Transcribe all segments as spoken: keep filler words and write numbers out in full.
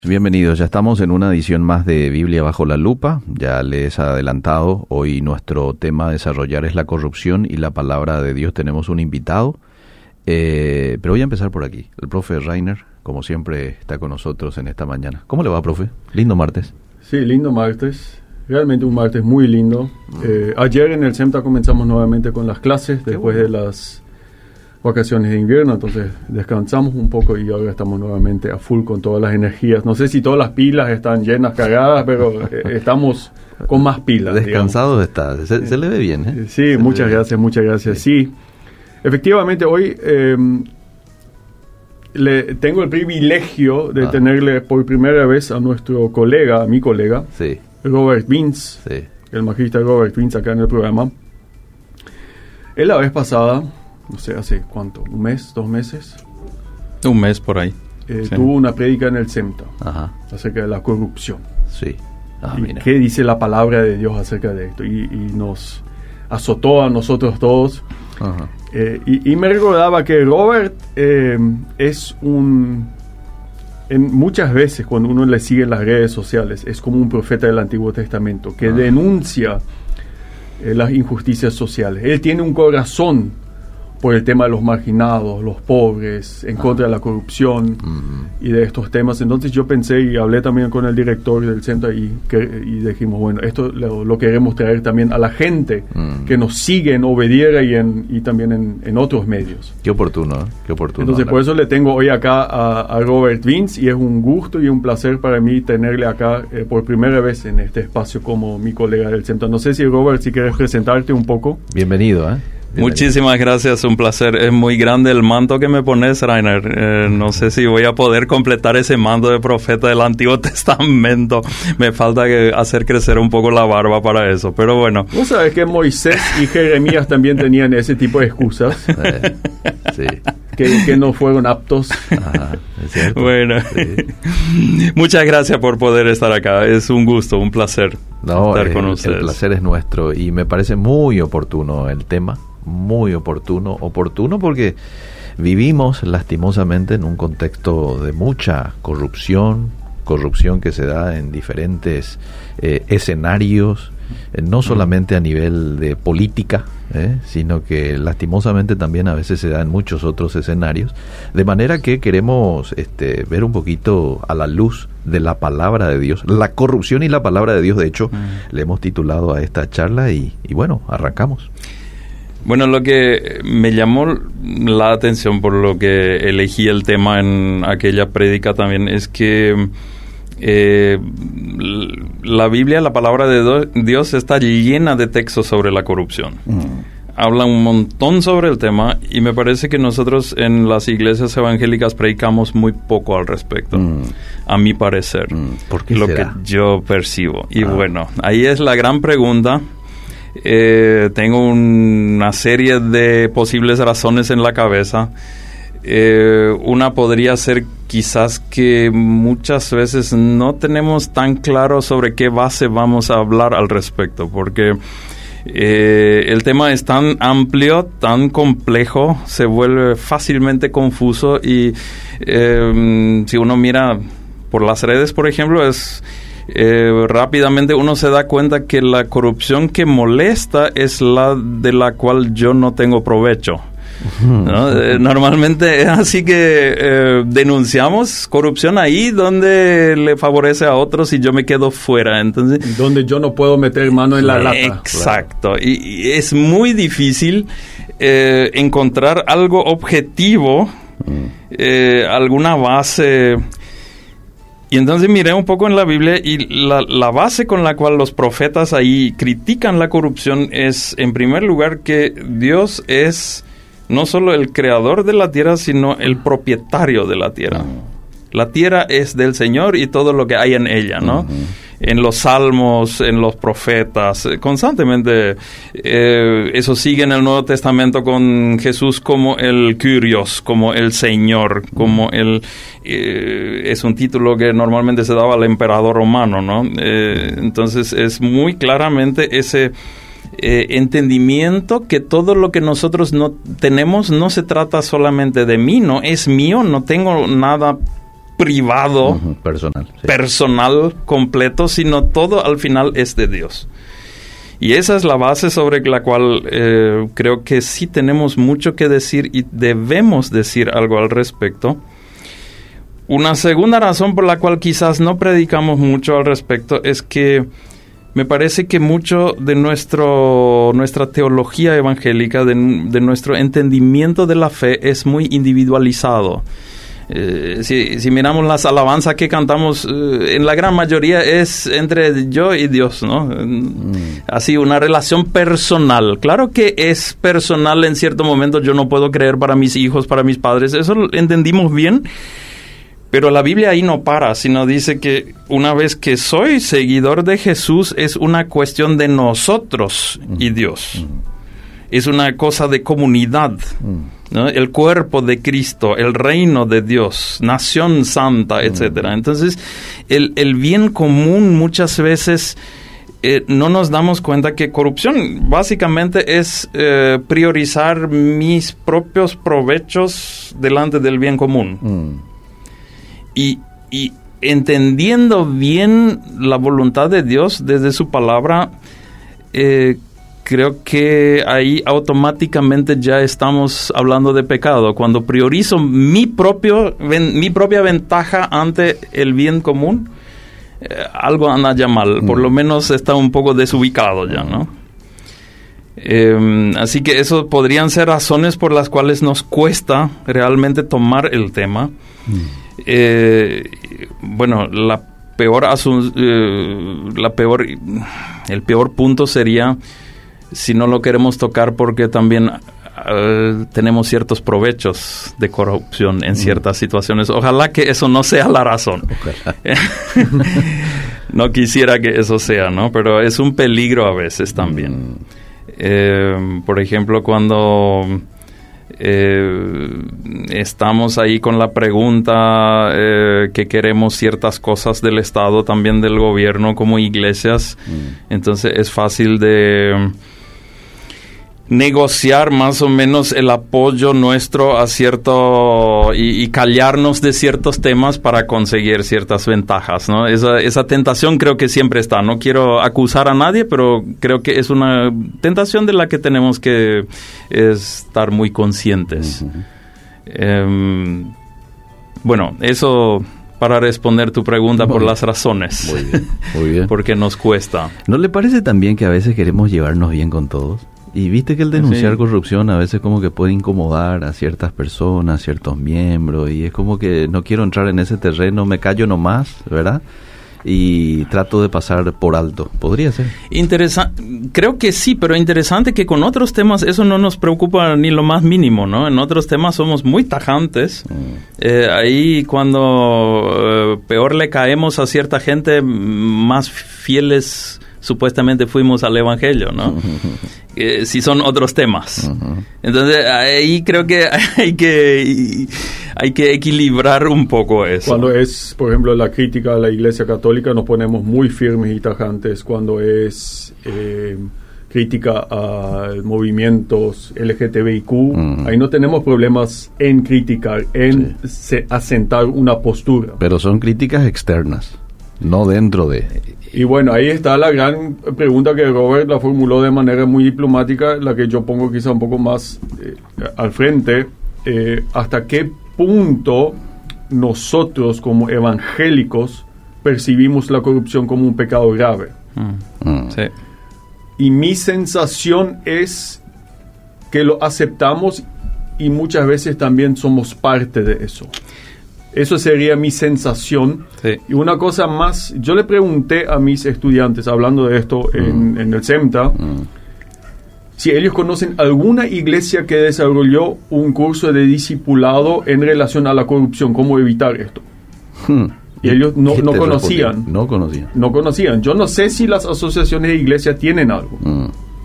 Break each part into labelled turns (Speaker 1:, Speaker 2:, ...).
Speaker 1: Bienvenidos, ya estamos en una edición más de Biblia bajo la lupa. Ya les he adelantado, hoy nuestro tema a desarrollar es la corrupción y la palabra de Dios. Tenemos un invitado, eh, pero voy a empezar por aquí. El profe Rainer, como siempre, está con nosotros en esta mañana. ¿Cómo le va, profe? Lindo martes.
Speaker 2: Sí, lindo martes. Realmente un martes muy lindo. Mm. Eh, ayer en el CEMTA comenzamos nuevamente con las clases, Qué después bueno. de las vacaciones de invierno, entonces descansamos un poco y ahora estamos nuevamente a full con todas las energías. No sé si todas las pilas están llenas, cargadas, pero eh, estamos con más pilas.
Speaker 1: Descansados está, se, se le ve bien, ¿eh?
Speaker 2: Sí,
Speaker 1: se
Speaker 2: muchas gracias, muchas gracias. Sí, sí. Efectivamente hoy eh, le tengo el privilegio de ah. tenerle por primera vez a nuestro colega, a mi colega,
Speaker 1: sí.
Speaker 2: Robert Vince,
Speaker 1: sí.
Speaker 2: el magista Robert Vince acá en el programa. Él la vez pasada, no sé, hace cuánto, un mes, dos meses.
Speaker 3: Un mes por ahí.
Speaker 2: Eh,
Speaker 3: sí.
Speaker 2: Tuvo una prédica en el CEMTA
Speaker 1: Ajá.
Speaker 2: acerca de la corrupción.
Speaker 1: Sí. Ah,
Speaker 2: y
Speaker 1: mira.
Speaker 2: qué dice la palabra de Dios acerca de esto. Y, y nos azotó a nosotros todos.
Speaker 1: Ajá.
Speaker 2: Eh, y, y me recordaba que Robert eh, es un... En muchas veces cuando uno le sigue en las redes sociales, es como un profeta del Antiguo Testamento que Ajá. denuncia eh, las injusticias sociales. Él tiene un corazón por el tema de los marginados, los pobres, en ah. contra de la corrupción uh-huh. y de estos temas. Entonces yo pensé y hablé también con el director del centro y, que, y dijimos, bueno, esto lo, lo queremos traer también a la gente uh-huh. que nos sigue en Obediera y, en, y también en, en otros medios.
Speaker 1: Qué oportuno, ¿eh? Qué oportuno.
Speaker 2: Entonces hablar. Por eso le tengo hoy acá a, a Robert Vince y es un gusto y un placer para mí tenerle acá eh, por primera vez en este espacio como mi colega del centro. No sé si Robert, si quieres presentarte un poco.
Speaker 1: Bienvenido, ¿eh? Bienvenido.
Speaker 3: Muchísimas gracias, un placer. Es muy grande el manto que me pones, Rainer. Eh, no sé si voy a poder completar ese manto de profeta del Antiguo Testamento. Me falta que hacer crecer un poco la barba para eso, pero bueno.
Speaker 2: Vos sabés que Moisés y Jeremías también tenían ese tipo de excusas.
Speaker 1: Eh, sí.
Speaker 2: Que, que no fueron aptos.
Speaker 1: Ajá, es cierto.
Speaker 3: Bueno, sí. Muchas gracias por poder estar acá. Es un gusto, un placer
Speaker 1: no,
Speaker 3: estar
Speaker 1: el,
Speaker 3: con ustedes.
Speaker 1: El placer es nuestro y me parece muy oportuno el tema. Muy oportuno, oportuno porque vivimos lastimosamente en un contexto de mucha corrupción, corrupción que se da en diferentes eh, escenarios, eh, no solamente a nivel de política, eh, sino que lastimosamente también a veces se da en muchos otros escenarios, de manera que queremos este, ver un poquito a la luz de la palabra de Dios, la corrupción y la palabra de Dios. De hecho, mm. le hemos titulado a esta charla y, y bueno, arrancamos.
Speaker 3: Bueno, lo que me llamó la atención por lo que elegí el tema en aquella prédica también es que eh, la Biblia, la palabra de Dios, está llena de textos sobre la corrupción. Mm. Habla un montón sobre el tema y me parece que nosotros en las iglesias evangélicas predicamos muy poco al respecto, mm. a mi parecer,
Speaker 1: mm. ¿Por qué
Speaker 3: lo
Speaker 1: será?
Speaker 3: que yo percibo. Y
Speaker 1: ah.
Speaker 3: bueno, ahí es la gran pregunta. Eh, tengo una serie de posibles razones en la cabeza. Eh, una podría ser quizás que muchas veces no tenemos tan claro sobre qué base vamos a hablar al respecto, porque eh, el tema es tan amplio, tan complejo, se vuelve fácilmente confuso y eh, si uno mira por las redes, por ejemplo, es... Eh, rápidamente uno se da cuenta que la corrupción que molesta es la de la cual yo no tengo provecho, ¿no? Eh, normalmente es así que eh, denunciamos corrupción ahí donde le favorece a otros y yo me quedo fuera. Entonces,
Speaker 2: donde yo no puedo meter mano en la lata.
Speaker 3: Exacto. Claro. Y, y es muy difícil eh, encontrar algo objetivo, mm. eh, alguna base. Y entonces miré un poco en la Biblia y la, la base con la cual los profetas ahí critican la corrupción es, en primer lugar, que Dios es no solo el creador de la tierra, sino el propietario de la tierra. La tierra es del Señor y todo lo que hay en ella, ¿no? Uh-huh. En los salmos, en los profetas, constantemente eh, eso sigue en el Nuevo Testamento con Jesús como el Kyrios, como el Señor, como el... Eh, es un título que normalmente se daba al emperador romano, ¿no? Eh, entonces es muy claramente ese... Eh, entendimiento que todo lo que nosotros no tenemos no se trata solamente de mí, no es mío, no tengo nada privado,
Speaker 1: uh-huh, personal, sí.
Speaker 3: personal, completo, sino todo al final es de Dios. Y esa es la base sobre la cual eh, creo que sí tenemos mucho que decir y debemos decir algo al respecto. Una segunda razón por la cual quizás no predicamos mucho al respecto es que me parece que mucho de nuestro, nuestra teología evangélica, de, de nuestro entendimiento de la fe, es muy individualizado. Eh, si, si miramos las alabanzas que cantamos, eh, en la gran mayoría es entre yo y Dios, ¿no? Mm. Así, una relación personal. Claro que es personal en cierto momento. Yo no puedo creer para mis hijos, para mis padres. Eso lo entendimos bien. Pero la Biblia ahí no para, sino dice que una vez que soy seguidor de Jesús, es una cuestión de nosotros y Dios. Mm. Es una cosa de comunidad. Mm. ¿No? El cuerpo de Cristo, el reino de Dios, nación santa, etcétera. Entonces, el, el bien común muchas veces eh, no nos damos cuenta que corrupción básicamente es eh, priorizar mis propios provechos delante del bien común. Mm. Y, y entendiendo bien la voluntad de Dios desde su palabra, eh, creo que ahí automáticamente ya estamos hablando de pecado. Cuando priorizo mi propio ven, mi propia ventaja ante el bien común, eh, algo anda ya mal. Mm. Por lo menos está un poco desubicado ya, ¿no? Eh, así que eso podrían ser razones por las cuales nos cuesta realmente tomar el tema. Mm. Eh, bueno, la peor asun- eh, la peor el peor punto sería si no lo queremos tocar porque también uh, tenemos ciertos provechos de corrupción en ciertas mm. situaciones. Ojalá que eso no sea la razón. No quisiera que eso sea, ¿no? Pero es un peligro a veces también. Mm. Eh, por ejemplo, cuando eh, estamos ahí con la pregunta eh, que queremos ciertas cosas del Estado, también del gobierno como iglesias, mm. entonces es fácil de negociar más o menos el apoyo nuestro a cierto y, y callarnos de ciertos temas para conseguir ciertas ventajas, ¿no? Esa, esa tentación creo que siempre está. No quiero acusar a nadie, pero creo que es una tentación de la que tenemos que estar muy conscientes. Uh-huh. Eh, bueno, eso para responder tu pregunta muy por bien. Las razones.
Speaker 1: Muy bien, muy bien.
Speaker 3: Porque nos cuesta.
Speaker 1: ¿No le parece también que a veces queremos llevarnos bien con todos? Y viste que el denunciar sí. corrupción a veces como que puede incomodar a ciertas personas, ciertos miembros, y es como que no quiero entrar en ese terreno, me callo nomás, ¿verdad? Y trato de pasar por alto. ¿Podría ser?
Speaker 3: Interesa- creo que sí, pero interesante que con otros temas eso no nos preocupa ni lo más mínimo, ¿no? En otros temas somos muy tajantes. Mm. Eh, ahí cuando eh, peor le caemos a cierta gente, más fieles supuestamente fuimos al Evangelio, ¿no? Eh, si son otros temas. Uh-huh. Entonces, ahí creo que hay que hay que equilibrar un poco eso.
Speaker 2: Cuando es, por ejemplo, la crítica a la Iglesia Católica, nos ponemos muy firmes y tajantes. Cuando es eh, crítica a movimientos L G T B I Q, uh-huh. ahí no tenemos problemas en criticar, en sí. se, asentar una postura.
Speaker 1: Pero son críticas externas, no dentro de...
Speaker 2: Y bueno, ahí está la gran pregunta que Robert la formuló de manera muy diplomática, la que yo pongo quizá un poco más eh, al frente. Eh, ¿Hasta qué punto nosotros como evangélicos percibimos la corrupción como un pecado grave? Mm. Mm. Sí. Y mi sensación es que lo aceptamos y muchas veces también somos parte de eso. Eso sería mi sensación. Sí. Y una cosa más, yo le pregunté a mis estudiantes, hablando de esto mm. en, en el SEMTA, mm. si ellos conocen alguna iglesia que desarrolló un curso de discipulado en relación a la corrupción, cómo evitar esto. Hmm. Y ellos no, no conocían.
Speaker 1: No conocían.
Speaker 2: No conocían. Yo no sé si las asociaciones de iglesias tienen algo. Mm.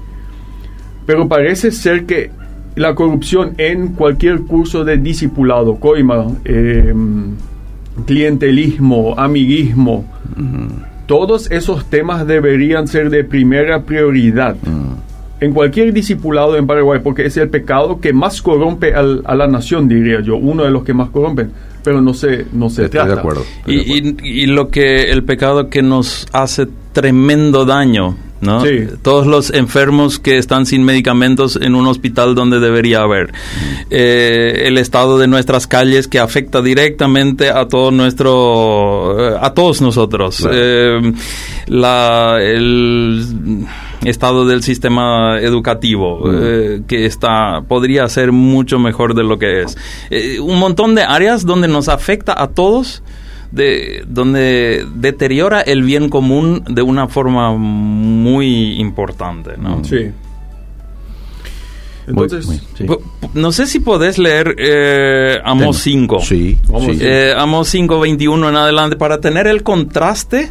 Speaker 2: Pero parece ser que la corrupción en cualquier curso de discipulado, coima, eh, clientelismo, amiguismo, mm. todos esos temas deberían ser de primera prioridad. Mm. en cualquier discipulado en Paraguay, porque es el pecado que más corrompe al, a la nación, diría yo, uno de los que más corrompen, pero no se, no se
Speaker 1: Estoy
Speaker 2: trata.
Speaker 1: de acuerdo. Estoy
Speaker 3: Y,
Speaker 1: de acuerdo.
Speaker 3: y, y lo que el pecado que nos hace tremendo daño, ¿no?
Speaker 2: Sí.
Speaker 3: Todos los enfermos que están sin medicamentos en un hospital donde debería haber. Eh, el estado de nuestras calles que afecta directamente a todo nuestro, a todos nosotros.
Speaker 1: Claro.
Speaker 3: Eh, la, el estado del sistema educativo
Speaker 1: Mm.
Speaker 3: eh, que está, podría ser mucho mejor de lo que es. Eh, un montón de áreas donde nos afecta a todos, de donde deteriora el bien común de una forma muy importante, ¿no?
Speaker 2: Sí. Entonces,
Speaker 1: Muy- muy- sí.
Speaker 3: P- p- No sé si podés leer eh, Amós
Speaker 1: Tema.
Speaker 3: cinco.
Speaker 1: Sí,
Speaker 2: Vamos
Speaker 1: sí.
Speaker 2: a-
Speaker 3: Eh, Amós cinco, veintiuno en adelante, para tener el contraste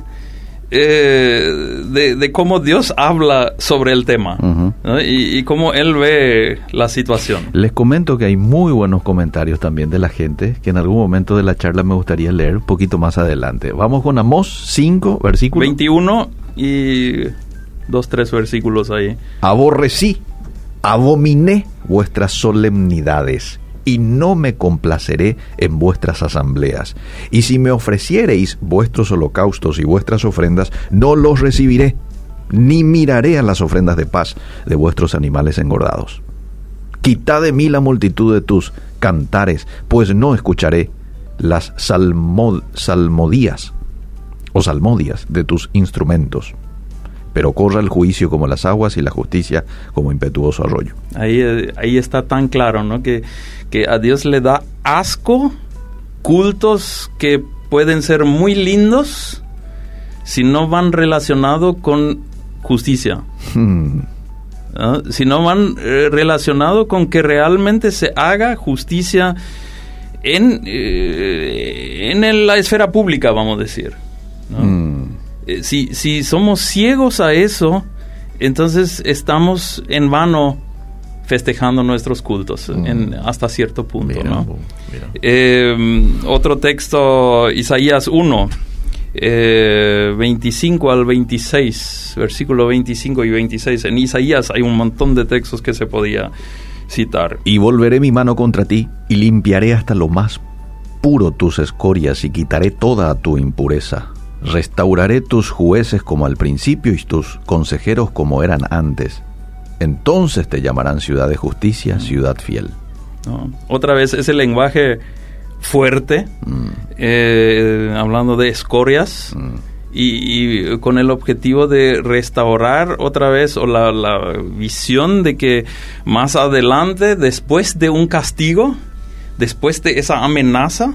Speaker 3: eh, de, de cómo Dios habla sobre el tema,
Speaker 1: Ujú.
Speaker 3: ¿no? y, y cómo Él ve la situación.
Speaker 1: Les comento que hay muy buenos comentarios también de la gente que en algún momento de la charla me gustaría leer un poquito más adelante. Vamos con Amós cinco, versículo.
Speaker 3: veintiuno y dos, tres versículos ahí.
Speaker 1: Aborrecí, abominé vuestras solemnidades y no me complaceré en vuestras asambleas. Y si me ofreciereis vuestros holocaustos y vuestras ofrendas, no los recibiré, ni miraré a las ofrendas de paz de vuestros animales engordados. Quitad de mí la multitud de tus cantares, pues no escucharé las salmo- salmodías o salmodias de tus instrumentos. Pero corra el juicio como las aguas y la justicia como impetuoso arroyo.
Speaker 3: Ahí, eh, ahí está tan claro, ¿no? Que, que a Dios le da asco cultos que pueden ser muy lindos si no van relacionados con justicia.
Speaker 1: Hmm.
Speaker 3: ¿No? Si no van eh, relacionados con que realmente se haga justicia en, eh, en el- la esfera pública, vamos a decir, ¿no?
Speaker 1: Hmm.
Speaker 3: Eh, si, si somos ciegos a eso, entonces estamos en vano festejando nuestros cultos
Speaker 1: Mm.
Speaker 3: en, hasta cierto punto,
Speaker 1: Mira,
Speaker 3: ¿no?
Speaker 1: mira.
Speaker 3: Eh, otro texto, Isaías uno, eh, veinticinco al veintiséis, versículo veinticinco y veintiséis. En Isaías hay un montón de textos que se podía citar.
Speaker 1: Y volveré mi mano contra ti y limpiaré hasta lo más puro tus escorias y quitaré toda tu impureza. Restauraré tus jueces como al principio y tus consejeros como eran antes. Entonces te llamarán ciudad de justicia, ciudad fiel.
Speaker 3: ¿No? Otra vez ese lenguaje fuerte,
Speaker 1: Mm,
Speaker 3: eh, hablando de escorias,
Speaker 1: mm,
Speaker 3: y, y con el objetivo de restaurar otra vez, o la, la visión de que más adelante, después de un castigo, después de esa amenaza,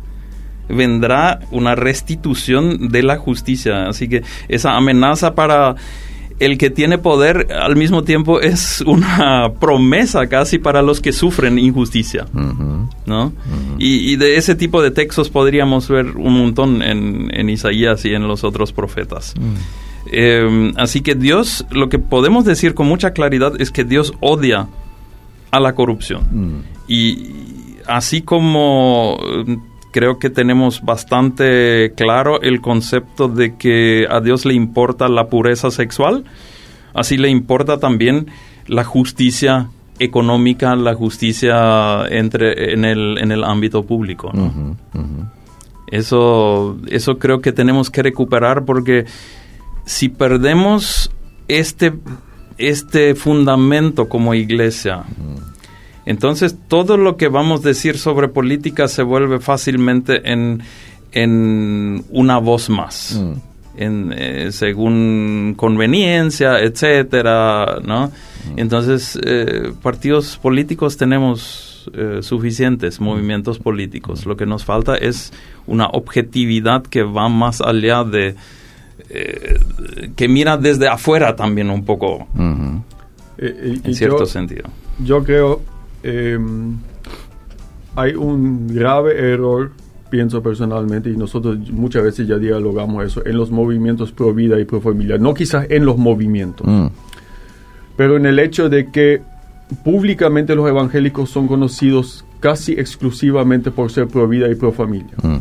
Speaker 3: vendrá una restitución de la justicia. Así que esa amenaza para el que tiene poder al mismo tiempo es una promesa casi para los que sufren injusticia,
Speaker 1: ujú.
Speaker 3: ¿no?
Speaker 1: Ujú.
Speaker 3: Y, y de ese tipo de textos podríamos ver un montón en, en Isaías y en los otros profetas.
Speaker 1: Mm.
Speaker 3: Eh, así que Dios, lo que podemos decir con mucha claridad es que Dios odia a la corrupción.
Speaker 1: Mm.
Speaker 3: Y así como eh, creo que tenemos bastante claro el concepto de que a Dios le importa la pureza sexual, así le importa también la justicia económica, la justicia entre en el en el ámbito público, ¿no?
Speaker 1: Ujú, ujú.
Speaker 3: Eso eso creo que tenemos que recuperar, porque si perdemos este este fundamento como iglesia, entonces todo lo que vamos a decir sobre política se vuelve fácilmente en, en una voz más,
Speaker 1: Mm.
Speaker 3: en, eh, según conveniencia, etcétera, ¿no? Entonces, eh, partidos políticos tenemos eh, suficientes, movimientos políticos. Lo que nos falta es una objetividad que va más allá de, eh, que mira desde afuera también un poco,
Speaker 1: Ujú.
Speaker 2: Eh, y-
Speaker 3: en
Speaker 2: y
Speaker 3: cierto
Speaker 2: yo,
Speaker 3: sentido.
Speaker 2: yo creo eh, hay un grave error, pienso personalmente, y nosotros muchas veces ya dialogamos eso, en los movimientos pro vida y pro familia. No quizás en los movimientos,
Speaker 1: Mm.
Speaker 2: pero en el hecho de que públicamente los evangélicos son conocidos casi exclusivamente por ser pro vida y pro familia.
Speaker 1: Mm.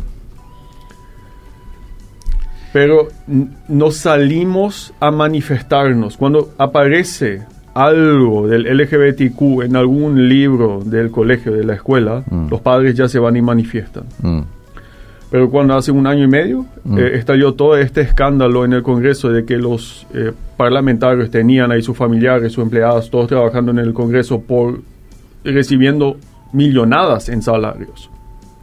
Speaker 2: Pero n- nos salimos a manifestarnos. Cuando aparece algo del L G B T Q en algún libro del colegio, de la escuela, mm. los padres ya se van y manifiestan. Mm. Pero cuando hace un año y medio mm. eh, estalló todo este escándalo en el Congreso de que los eh, parlamentarios tenían ahí sus familiares, sus empleados, todos trabajando en el Congreso por recibiendo millonadas en salarios.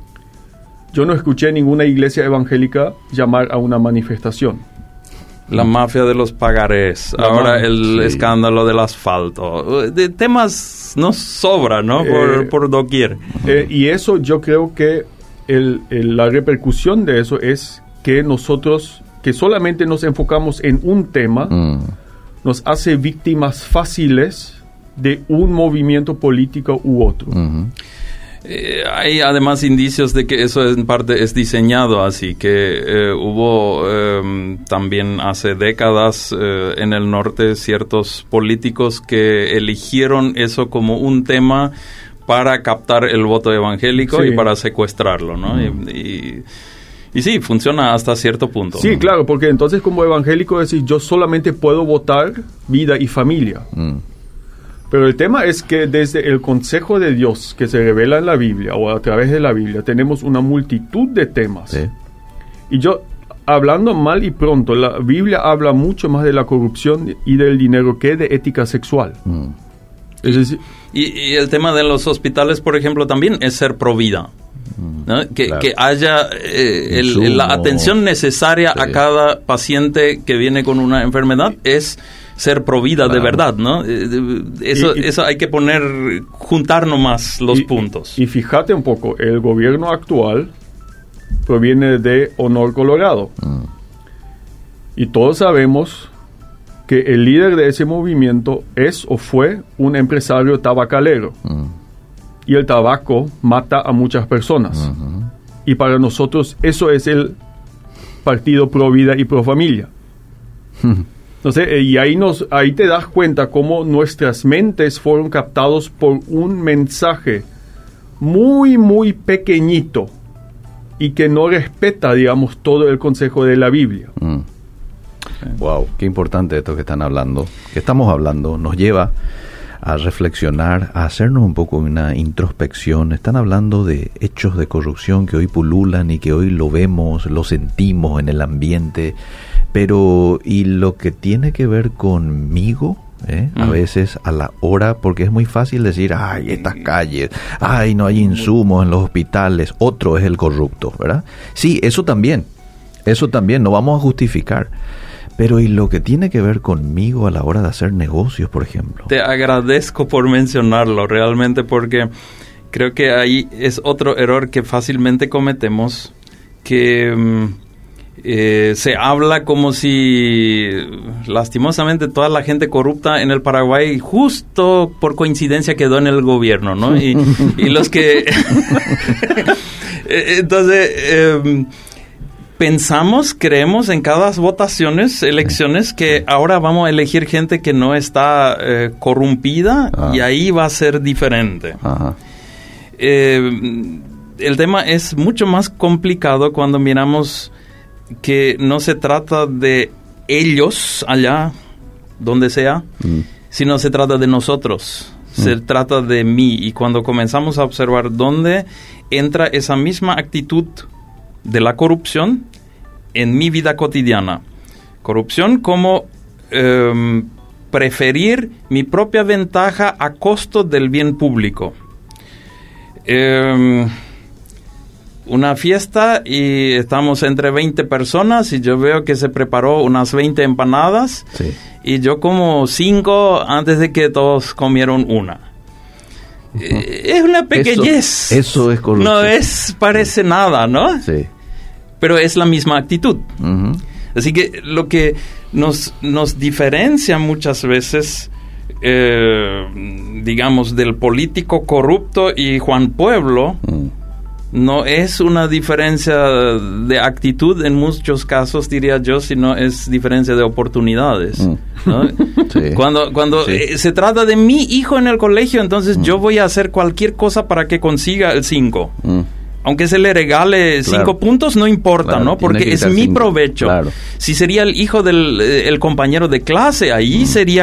Speaker 2: Yo no escuché ninguna iglesia evangélica llamar a una manifestación.
Speaker 3: La mafia de los pagarés, la ahora man, el sí. escándalo del asfalto, de temas nos sobra, ¿no? Por, eh, por doquier.
Speaker 2: Eh, y eso yo creo que el, el, la repercusión de eso es que nosotros, que solamente nos enfocamos en un tema, mm. nos hace víctimas fáciles de un movimiento político u otro. Mm-hmm.
Speaker 3: Eh, hay además indicios de que eso en parte es diseñado así, que eh, hubo eh, también hace décadas eh, en el norte ciertos políticos que eligieron eso como un tema para captar el voto evangélico sí. y para secuestrarlo, ¿no? Mm. Y, y, y sí, funciona hasta cierto punto.
Speaker 2: Sí, ¿no? Claro, porque entonces como evangélico decís, yo solamente puedo votar vida y familia. Mm. Pero el tema es que desde el consejo de Dios que se revela en la Biblia o a través de la Biblia tenemos una multitud de temas. Sí. Y yo, hablando mal y pronto, la Biblia habla mucho más de la corrupción y del dinero que de ética sexual. Mm. Es decir,
Speaker 3: y, y el tema de los hospitales, por ejemplo, también es ser pro vida. ¿No? Que, claro. que haya eh, el, la atención necesaria sí. a cada paciente que viene con una enfermedad es ser pro vida claro. de verdad, ¿no? Eso, y, y, eso hay que poner, juntar nomás los
Speaker 2: y,
Speaker 3: puntos.
Speaker 2: Y, y fíjate un poco, el gobierno actual proviene de Honor Colorado. Mm. Y todos sabemos que el líder de ese movimiento es o fue un empresario tabacalero. Mm. Y el tabaco mata a muchas personas. Uh-huh. Y para nosotros eso es el partido pro vida y pro familia. Entonces, eh, y ahí, nos, ahí te das cuenta cómo nuestras mentes fueron captados por un mensaje muy, muy pequeñito y que no respeta, digamos, todo el consejo de la Biblia.
Speaker 1: Mm. Wow, qué importante esto que están hablando, que estamos hablando, nos lleva a reflexionar, a hacernos un poco una introspección. Están hablando de hechos de corrupción que hoy pululan y que hoy lo vemos, lo sentimos en el ambiente, pero ¿y lo que tiene que ver conmigo? ¿Eh? Mm. A veces a la hora, porque es muy fácil decir, ay, estas calles, ay, no hay insumos en los hospitales, otro es el corrupto, ¿verdad? Sí, eso también, eso también, no vamos a justificar. Pero ¿y lo que tiene que ver conmigo a la hora de hacer negocios, por ejemplo?
Speaker 3: Te agradezco por mencionarlo realmente, porque creo que ahí es otro error que fácilmente cometemos, que eh, se habla como si lastimosamente toda la gente corrupta en el Paraguay justo por coincidencia quedó en el gobierno, ¿no? Y, y los que... Entonces... Eh, Pensamos, creemos en cada votaciones, elecciones, que ahora vamos a elegir gente que no está eh, corrompida ah. y ahí va a ser diferente. Eh, el tema es mucho más complicado cuando miramos que no se trata de ellos allá, donde sea, mm. sino se trata de nosotros. Mm. Se trata de mí. Y cuando comenzamos a observar dónde entra esa misma actitud de la corrupción en mi vida cotidiana. Corrupción como eh, preferir mi propia ventaja a costo del bien público. Eh, una fiesta y estamos entre veinte personas y yo veo que se preparó unas veinte empanadas sí. y yo como cinco antes de que todos comieron una. Uh-huh. Eh, es una pequeñez.
Speaker 1: Eso, eso es corrupción.
Speaker 3: No es, parece sí. nada, ¿no?
Speaker 1: Sí.
Speaker 3: Pero es la misma actitud. Uh-huh. Así que lo que nos, nos diferencia muchas veces, eh, digamos, del político corrupto y Juan Pueblo, uh-huh. no es una diferencia de actitud en muchos casos, diría yo, sino es diferencia de oportunidades. Uh-huh. ¿No? Sí. Cuando, cuando sí. eh, se trata de mi hijo en el colegio, entonces uh-huh. yo voy a hacer cualquier cosa para que consiga el cinco. Uh-huh. Aunque se le regale claro. cinco puntos, no importa, claro, ¿no? Porque es mi cinco. provecho. Claro. Si sería el hijo del el compañero de clase, ahí mm. sería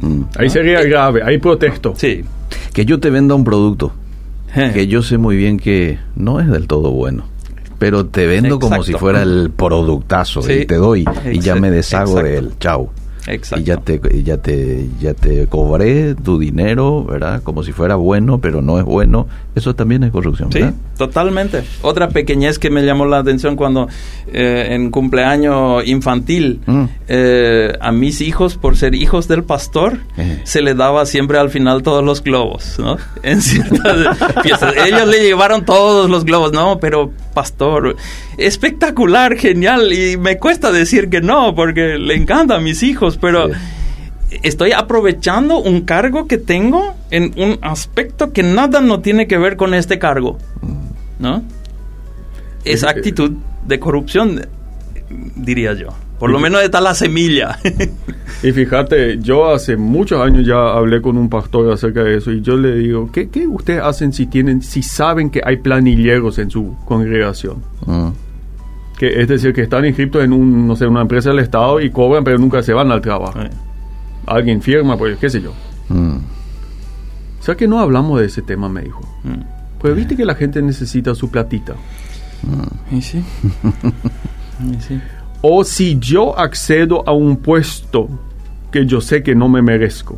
Speaker 2: Mm. Ahí sería eh, grave, ahí protesto.
Speaker 3: Sí.
Speaker 1: Que yo te venda un producto eh. que yo sé muy bien que no es del todo bueno, pero te vendo Exacto. como si fuera el productazo, sí. y te doy Exacto. y ya me deshago Exacto. de él. Chao. Exacto. Y ya te, ya te, ya te cobré tu dinero, ¿verdad? Como si fuera bueno, pero no es bueno. Eso también es corrupción, ¿verdad?
Speaker 3: Sí, totalmente. Otra pequeñez que me llamó la atención cuando eh, en cumpleaños infantil mm. eh, a mis hijos, por ser hijos del pastor, eh. se le daba siempre al final todos los globos, ¿no? En ciertas fiestas. Ellos le llevaron todos los globos, no, pero pastor, espectacular, genial, y me cuesta decir que no, porque le encanta a mis hijos, pero sí. estoy aprovechando un cargo que tengo en un aspecto que nada no tiene que ver con este cargo, ¿no? Esa actitud de corrupción, diría yo. Por lo menos está la semilla.
Speaker 2: Y fíjate, yo hace muchos años ya hablé con un pastor acerca de eso y yo le digo, ¿qué, qué ustedes hacen si tienen, si saben que hay planilleros en su congregación? Uh. Que es decir, que están inscritos en un, no sé, una empresa del Estado y cobran, pero nunca se van al trabajo. Uh. Alguien firma, pues qué sé yo. Uh. O sea que no hablamos de ese tema, me dijo. Uh. Pues viste que la gente necesita su platita.
Speaker 3: Uh. ¿Y sí? ¿Y sí?
Speaker 2: O si yo accedo a un puesto que yo sé que no me merezco.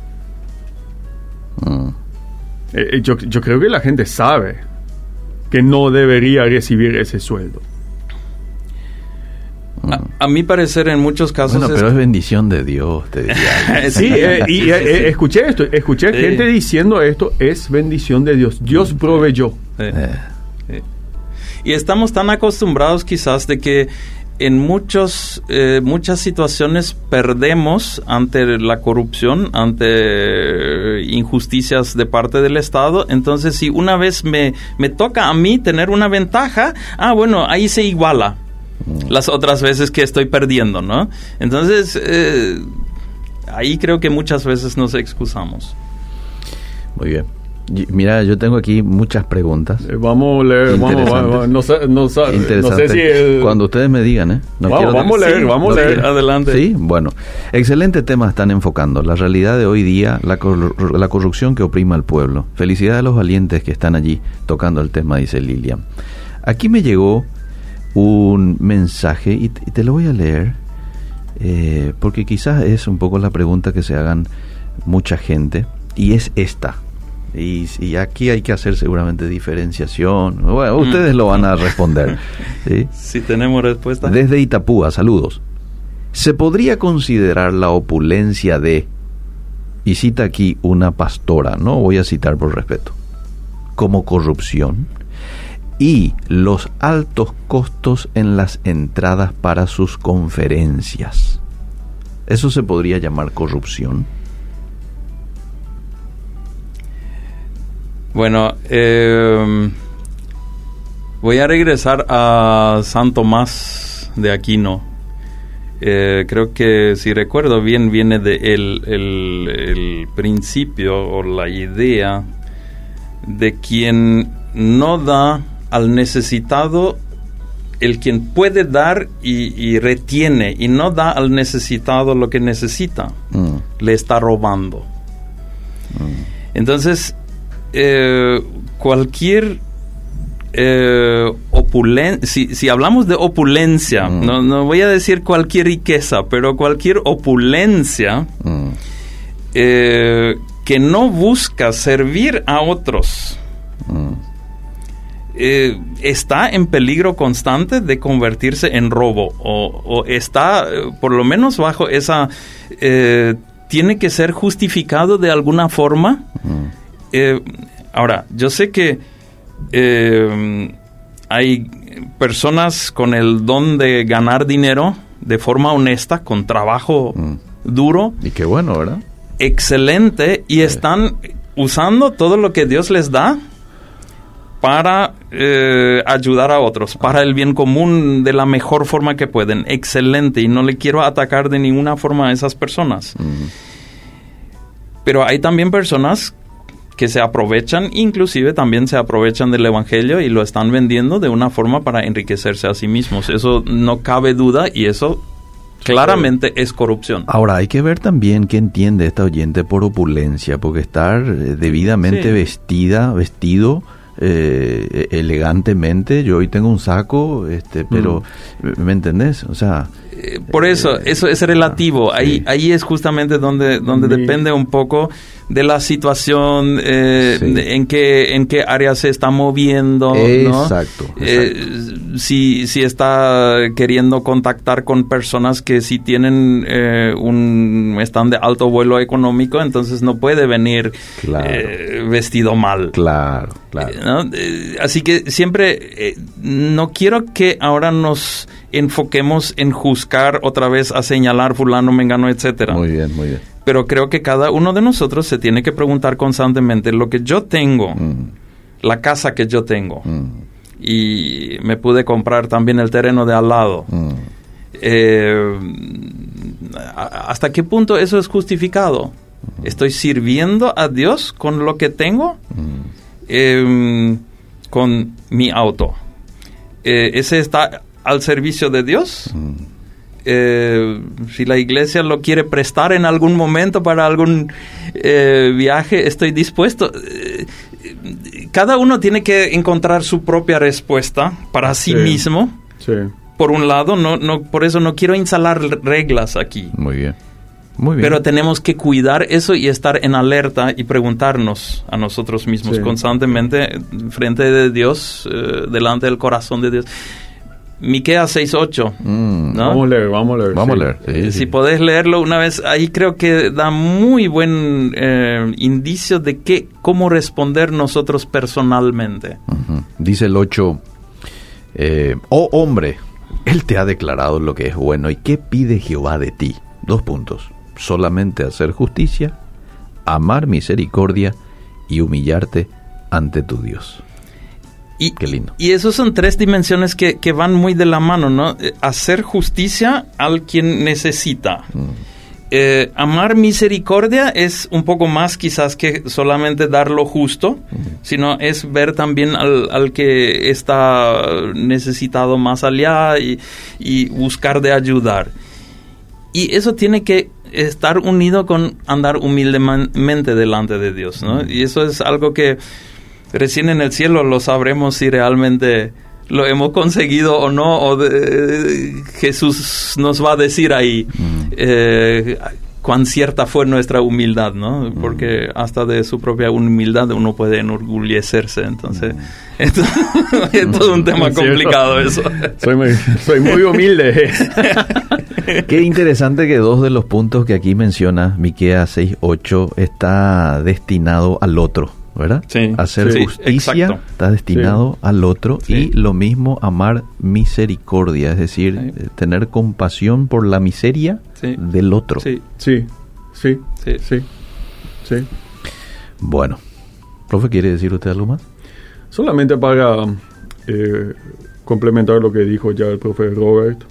Speaker 2: Mm. Eh, yo, yo creo que la gente sabe que no debería recibir ese sueldo.
Speaker 3: Mm. A, a mi parecer, en muchos casos...
Speaker 1: Bueno, pero es, es bendición de Dios, te diría.
Speaker 2: Sí, eh, y eh, escuché esto, escuché sí. gente diciendo esto, es bendición de Dios. Dios proveyó.
Speaker 3: Sí. Eh. Sí. Y estamos tan acostumbrados quizás de que en muchos, eh, muchas situaciones perdemos ante la corrupción, ante injusticias de parte del Estado. Entonces, si una vez me, me toca a mí tener una ventaja, ah, bueno, ahí se iguala las otras veces que estoy perdiendo, ¿no? Entonces, eh, ahí creo que muchas veces nos excusamos.
Speaker 1: Muy bien. Mira, yo tengo aquí muchas preguntas.
Speaker 2: Eh, vamos a leer, vamos, vamos, no, sé, no, sé, no sé si... El...
Speaker 1: Cuando ustedes me digan, ¿eh? No
Speaker 2: vamos, vamos a leer, sí, vamos a leer.
Speaker 3: Quiero. Adelante.
Speaker 1: Sí, bueno. Excelente tema están enfocando. La realidad de hoy día, la, cor- la corrupción que oprima al pueblo. Felicidades a los valientes que están allí tocando el tema, dice Lilian. Aquí me llegó un mensaje y te, y te lo voy a leer eh, porque quizás es un poco la pregunta que se hagan mucha gente y es esta. Y, y aquí hay que hacer seguramente diferenciación. Bueno, ustedes mm. lo van a responder. ¿Sí?
Speaker 3: Si tenemos respuesta.
Speaker 1: Desde Itapúa, saludos. ¿Se podría considerar la opulencia de, y cita aquí una pastora, no voy a citar por respeto, como corrupción? Y los altos costos en las entradas para sus conferencias. ¿Eso se podría llamar corrupción?
Speaker 3: Bueno, eh, voy a regresar a San Tomás de Aquino. Eh, creo que, si recuerdo bien, viene de el, el, el principio o la idea de quien no da al necesitado, el quien puede dar y, y retiene, y no da al necesitado lo que necesita, mm. le está robando. Mm. Entonces, Eh, cualquier eh, opulencia, si, si hablamos de opulencia, mm. no, no voy a decir cualquier riqueza, pero cualquier opulencia mm. eh, que no busca servir a otros, mm. eh, está en peligro constante de convertirse en robo, o, o está, eh, por lo menos bajo esa, eh, tiene que ser justificado de alguna forma. Mm. Eh, ahora, yo sé que eh, hay personas con el don de ganar dinero de forma honesta, con trabajo mm. duro.
Speaker 1: Y qué bueno, ¿verdad?
Speaker 3: Excelente. Y sí. están usando todo lo que Dios les da para eh, ayudar a otros, para el bien común de la mejor forma que pueden. Excelente. Y no le quiero atacar de ninguna forma a esas personas. Mm. Pero hay también personas que se aprovechan, inclusive también se aprovechan del evangelio y lo están vendiendo de una forma para enriquecerse a sí mismos. Eso no cabe duda y eso claramente es corrupción.
Speaker 1: Ahora, hay que ver también qué entiende esta oyente por opulencia, porque estar eh, debidamente
Speaker 3: Sí.
Speaker 1: vestida, vestido eh, elegantemente, yo hoy tengo un saco, este, pero, mm. ¿me entendés? O sea...
Speaker 3: Eh, por eso, eh, eso es relativo. Ahí, sí. ahí es justamente donde, donde sí. depende un poco de la situación, eh, sí. de, en qué en qué área se está moviendo,
Speaker 1: exacto,
Speaker 3: ¿no? Eh, exacto. Si, si está queriendo contactar con personas que si tienen eh, un están de alto vuelo económico, entonces no puede venir claro. eh, vestido mal.
Speaker 1: Claro, claro.
Speaker 3: Eh, ¿no? eh, así que siempre eh, no quiero que ahora nos enfoquemos en juzgar otra vez, a señalar fulano, mengano, etcétera.
Speaker 1: Muy bien, muy bien.
Speaker 3: Pero creo que cada uno de nosotros se tiene que preguntar constantemente lo que yo tengo, mm. la casa que yo tengo, mm. y me pude comprar también el terreno de al lado. Mm. Eh, ¿Hasta qué punto eso es justificado? Mm. ¿Estoy sirviendo a Dios con lo que tengo? Mm. Eh, con mi auto. Eh, ¿Ese está al servicio de Dios? Mm. Eh, si la iglesia lo quiere prestar en algún momento para algún eh, viaje, estoy dispuesto. Eh, cada uno tiene que encontrar su propia respuesta para sí, sí mismo.
Speaker 2: Sí.
Speaker 3: Por un lado, no, no, por eso no quiero instalar reglas aquí.
Speaker 1: Muy bien. Muy bien.
Speaker 3: Pero tenemos que cuidar eso y estar en alerta y preguntarnos a nosotros mismos sí. constantemente frente de Dios, eh, delante del corazón de Dios. Miqueas seis ocho, mm, ¿no?
Speaker 2: Vamos a leer, vamos a leer.
Speaker 1: Vamos
Speaker 2: sí.
Speaker 1: a leer. Sí,
Speaker 3: si
Speaker 1: sí.
Speaker 3: podés leerlo una vez, ahí creo que da muy buen eh, indicio de qué, cómo responder nosotros personalmente.
Speaker 1: Uh-huh. Dice el ocho, eh, oh hombre, Él te ha declarado lo que es bueno. ¿Y qué pide Jehová de ti? Dos puntos. Solamente hacer justicia, amar misericordia y humillarte ante tu Dios.
Speaker 3: Y,
Speaker 1: Qué lindo.
Speaker 3: Y esos son tres dimensiones que, que van muy de la mano, ¿no? Eh, hacer justicia al quien necesita. Mm. Eh, amar misericordia es un poco más quizás que solamente dar lo justo, mm. sino es ver también al, al que está necesitado más allá y, y buscar de ayudar. Y eso tiene que estar unido con andar humildemente delante de Dios, ¿no? Mm. Y eso es algo que recién en el cielo lo sabremos si realmente lo hemos conseguido o no, o de, Jesús nos va a decir ahí mm. eh, cuán cierta fue nuestra humildad, ¿no? Porque mm. hasta de su propia humildad uno puede enorgullecerse, entonces mm. esto, es todo un tema complicado eso.
Speaker 2: Soy muy, soy muy humilde.
Speaker 1: Qué interesante que dos de los puntos que aquí menciona Miqueas seis ocho está destinado al otro, ¿verdad?
Speaker 3: Sí,
Speaker 1: hacer
Speaker 3: sí,
Speaker 1: justicia
Speaker 3: exacto.
Speaker 1: está destinado sí. al otro sí. y lo mismo amar misericordia, es decir, sí. tener compasión por la miseria sí. del otro.
Speaker 2: Sí, sí, sí, sí, sí, sí.
Speaker 1: Bueno, profe, ¿quiere decir usted algo más?
Speaker 2: Solamente para eh, complementar lo que dijo ya el profe Robert.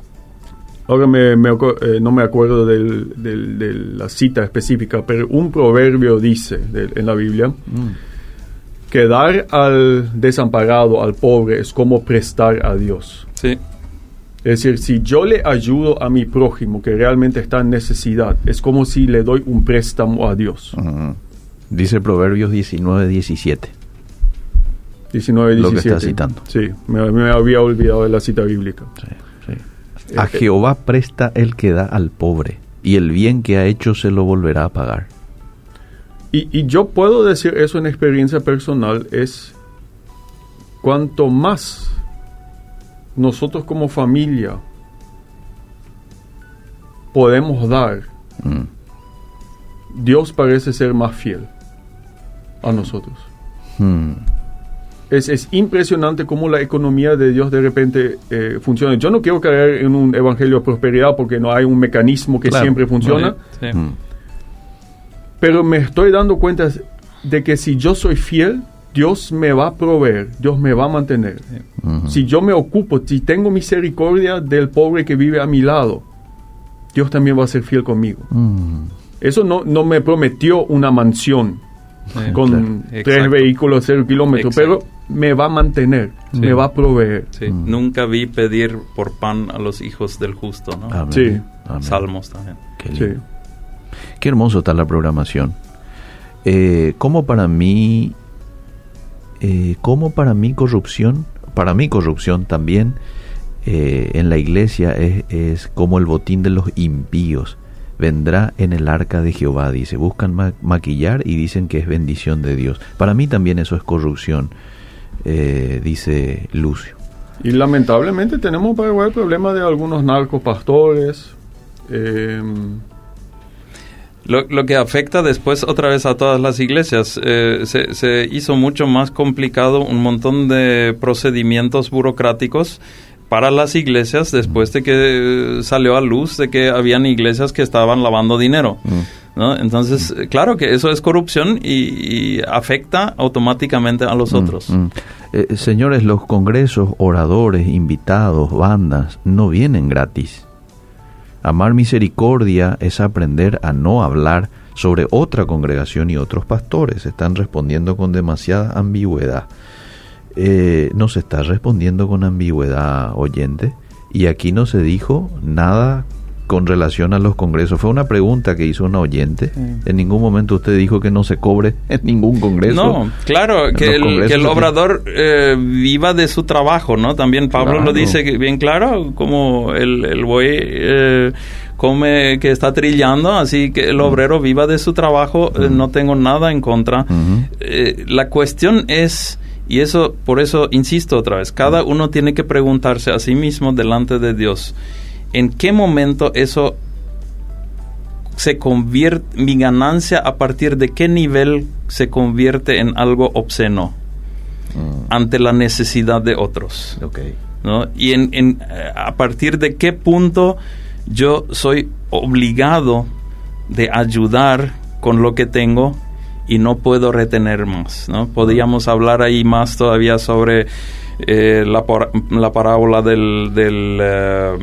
Speaker 2: Ahora me, me, eh, no me acuerdo del, del, de la cita específica, pero un proverbio dice de, en la Biblia mm. que dar al desamparado, al pobre, es como prestar a Dios.
Speaker 3: Sí.
Speaker 2: Es decir, si yo le ayudo a mi prójimo que realmente está en necesidad, es como si le doy un préstamo a Dios.
Speaker 1: Uh-huh. Dice Proverbios diecinueve diecisiete.
Speaker 2: diecinueve diecisiete.
Speaker 1: Lo que está citando.
Speaker 2: Sí, me, me había olvidado de la cita bíblica.
Speaker 1: Sí, sí. A Jehová presta el que da al pobre, y el bien que ha hecho se lo volverá a pagar.
Speaker 2: Y, y yo puedo decir eso en experiencia personal, es cuanto más nosotros como familia podemos dar, mm. Dios parece ser más fiel a nosotros. Mm. Es, es impresionante cómo la economía de Dios de repente eh, funciona. Yo no quiero caer en un evangelio de prosperidad porque no hay un mecanismo que claro, siempre funciona.
Speaker 3: Sí, sí.
Speaker 2: Pero me estoy dando cuenta de que si yo soy fiel, Dios me va a proveer, Dios me va a mantener. Sí. Uh-huh. Si yo me ocupo, si tengo misericordia del pobre que vive a mi lado, Dios también va a ser fiel conmigo. Uh-huh. Eso no, no me prometió una mansión. sí, con
Speaker 3: claro.
Speaker 2: tres
Speaker 3: Exacto.
Speaker 2: vehículos, cero kilómetros, pero me va a mantener, sí. me va a proveer.
Speaker 3: Sí. Mm. Nunca vi pedir por pan a los hijos del justo, ¿no?
Speaker 1: Amén.
Speaker 2: Sí.
Speaker 1: Amén.
Speaker 3: Salmos también.
Speaker 1: Qué lindo. Sí. Qué hermoso está la programación. Eh, ¿Cómo para mí, eh, cómo para mí corrupción, para mí corrupción también eh, en la iglesia es, es como el botín de los impíos? Vendrá en el arca de Jehová, dice. Buscan ma- maquillar y dicen que es bendición de Dios. Para mí también eso es corrupción, eh, dice Lucio.
Speaker 2: Y lamentablemente tenemos para el problema de algunos narcopastores. Eh,
Speaker 3: Lo, lo que afecta después otra vez a todas las iglesias, eh, se, se hizo mucho más complicado un montón de procedimientos burocráticos para las iglesias después de que salió a luz de que habían iglesias que estaban lavando dinero, mm. ¿no? Entonces, mm. claro que eso es corrupción y, y afecta automáticamente a los mm. otros.
Speaker 1: Mm. Eh, señores, los congresos, oradores, invitados, bandas, no vienen gratis. Amar misericordia es aprender a no hablar sobre otra congregación y otros pastores. Están respondiendo con demasiada ambigüedad. Eh, no se está respondiendo con ambigüedad, oyente, y aquí no se dijo nada con relación a los congresos. Fue una pregunta que hizo una oyente. Sí. En ningún momento usted dijo que no se cobre en ningún congreso.
Speaker 3: No, claro, que el, que el obrador eh, viva de su trabajo, ¿no? También Pablo claro. lo dice bien claro, como el, el buey eh, come que está trillando, así que el obrero viva de su trabajo. Uh-huh. eh, no tengo nada en contra. Uh-huh. Eh, la cuestión es... Y eso, por eso insisto otra vez, cada uno tiene que preguntarse a sí mismo delante de Dios, ¿en qué momento eso se convierte, mi ganancia a partir de qué nivel se convierte en algo obsceno mm. ante la necesidad de otros?
Speaker 1: Okay.
Speaker 3: ¿No? Y en, en, a partir de qué punto yo soy obligado de ayudar con lo que tengo y no puedo retener más, ¿no? Podríamos hablar ahí más todavía sobre eh, la, por, la parábola del, del eh,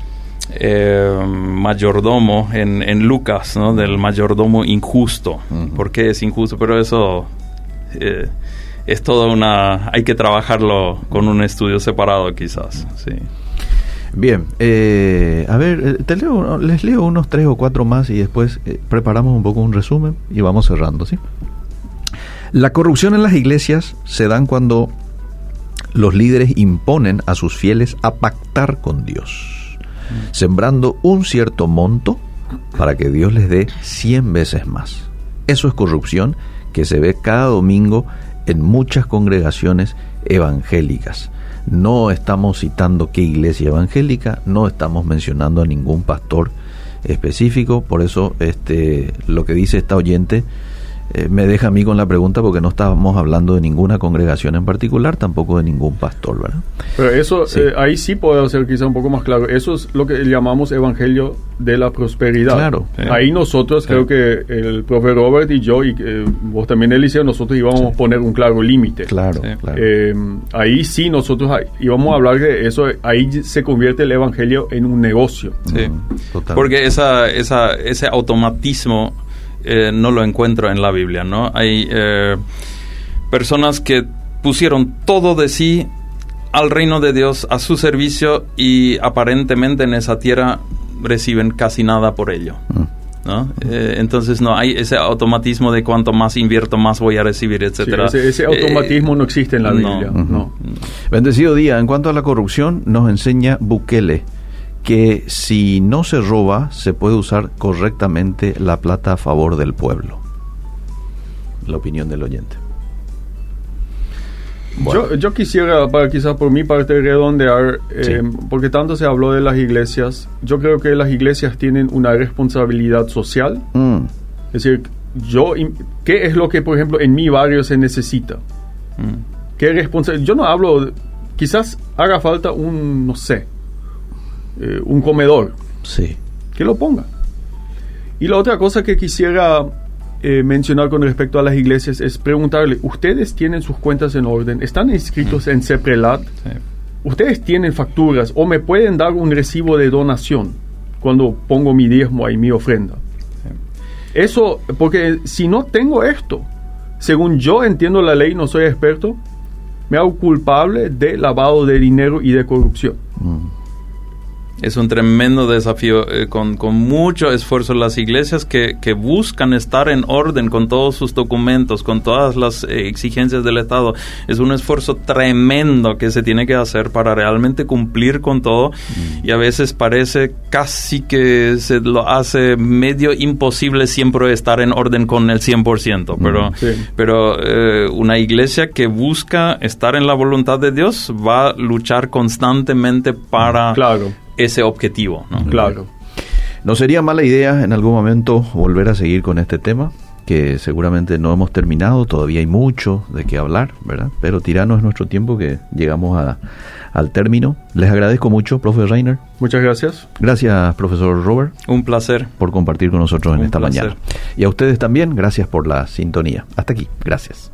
Speaker 3: eh, mayordomo en, en Lucas, ¿no? Del mayordomo injusto. Uh-huh. ¿Por qué es injusto? Pero eso eh, es toda una... Hay que trabajarlo con un estudio separado quizás, sí.
Speaker 1: Bien, eh, a ver, te leo, les leo unos tres o cuatro más y después eh, preparamos un poco un resumen y vamos cerrando, ¿sí? La corrupción en las iglesias se dan cuando los líderes imponen a sus fieles a pactar con Dios, mm. sembrando un cierto monto para que Dios les dé cien veces más. Eso es corrupción que se ve cada domingo en muchas congregaciones evangélicas. No estamos citando qué iglesia evangélica, no estamos mencionando a ningún pastor específico, por eso este lo que dice esta oyente eh, me deja a mí con la pregunta, porque no estamos hablando de ninguna congregación en particular, tampoco de ningún pastor, ¿verdad?
Speaker 2: Pero eso, sí. Eh, ahí sí puedo ser quizá un poco más claro. Eso es lo que llamamos evangelio de la prosperidad.
Speaker 1: Claro.
Speaker 2: Sí. Ahí nosotros, sí. creo que el profe Robert y yo, y eh, vos también, Eliseo, nosotros íbamos sí. a poner un claro límite.
Speaker 1: Claro, sí. claro.
Speaker 2: Eh, ahí sí nosotros ahí, íbamos a hablar de eso, ahí se convierte el evangelio en un negocio.
Speaker 3: Sí, mm, porque esa, esa, ese automatismo eh, no lo encuentro en la Biblia, ¿no? Hay eh, personas que pusieron todo de sí al reino de Dios, a su servicio, y aparentemente en esa tierra reciben casi nada por ello, ¿no? Mm. Eh, entonces no hay ese automatismo de cuanto más invierto, más voy a recibir, etcétera.
Speaker 2: Sí, ese, ese automatismo eh, no existe en la Biblia. No, no.
Speaker 1: Bendecido día. En cuanto a la corrupción, nos enseña Bukele que si no se roba, se puede usar correctamente la plata a favor del pueblo. La opinión del oyente.
Speaker 2: Bueno. Yo, yo quisiera, para quizás por mi parte, redondear, eh, sí. porque tanto se habló de las iglesias. Yo creo que las iglesias tienen una responsabilidad social. Mm. Es decir, yo, ¿qué es lo que, por ejemplo, en mi barrio se necesita? Mm. ¿Qué responsabilidad? Yo no hablo, quizás haga falta un, no sé, eh, un comedor.
Speaker 1: Sí.
Speaker 2: Que lo ponga. Y la otra cosa que quisiera Eh, mencionar con respecto a las iglesias es preguntarle, ¿ustedes tienen sus cuentas en orden? ¿Están inscritos mm. en CEPRELAT? Sí. ¿Ustedes tienen facturas o me pueden dar un recibo de donación cuando pongo mi diezmo ahí, mi ofrenda? Sí. Eso, porque si no tengo esto, según yo entiendo la ley, no soy experto, me hago culpable de lavado de dinero y de corrupción.
Speaker 1: Mm.
Speaker 3: Es un tremendo desafío, eh, con, con mucho esfuerzo las iglesias que, que buscan estar en orden con todos sus documentos, con todas las eh, exigencias del Estado. Es un esfuerzo tremendo que se tiene que hacer para realmente cumplir con todo, mm. y a veces parece casi que se lo hace medio imposible siempre estar en orden con el cien por ciento, pero,
Speaker 2: mm, sí.
Speaker 3: pero eh, una iglesia que busca estar en la voluntad de Dios va a luchar constantemente para...
Speaker 2: Claro.
Speaker 3: ese objetivo, ¿no?
Speaker 2: Claro.
Speaker 1: No sería mala idea en algún momento volver a seguir con este tema, que seguramente no hemos terminado, todavía hay mucho de qué hablar, ¿verdad? Pero tirano es nuestro tiempo, que llegamos a, al término. Les agradezco mucho, profe Reiner.
Speaker 2: Muchas gracias.
Speaker 1: Gracias, profesor Robert.
Speaker 3: Un placer.
Speaker 1: Por compartir con nosotros en
Speaker 3: Un
Speaker 1: esta
Speaker 3: placer.
Speaker 1: mañana. Y a ustedes también, gracias por la sintonía. Hasta aquí, gracias.